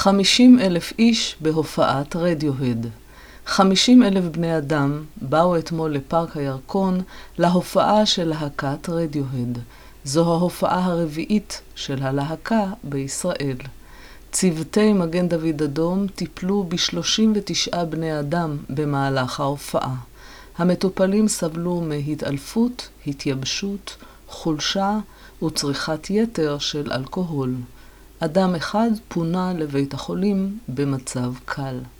50,000 איש בהופעת רדיוהד. 50,000 בני אדם באו אתמול לפארק הירקון להופעה של להקת רדיוהד. זו ההופעה הרביעית של הלהקה בישראל. צוותי מגן דוד אדום טיפלו ב39 בני אדם במהלך ההופעה. המטופלים סבלו מהתעלפות, התייבשות, חולשה וצריכת יתר של אלכוהול. אדם אחד פונה לבית החולים במצב קל.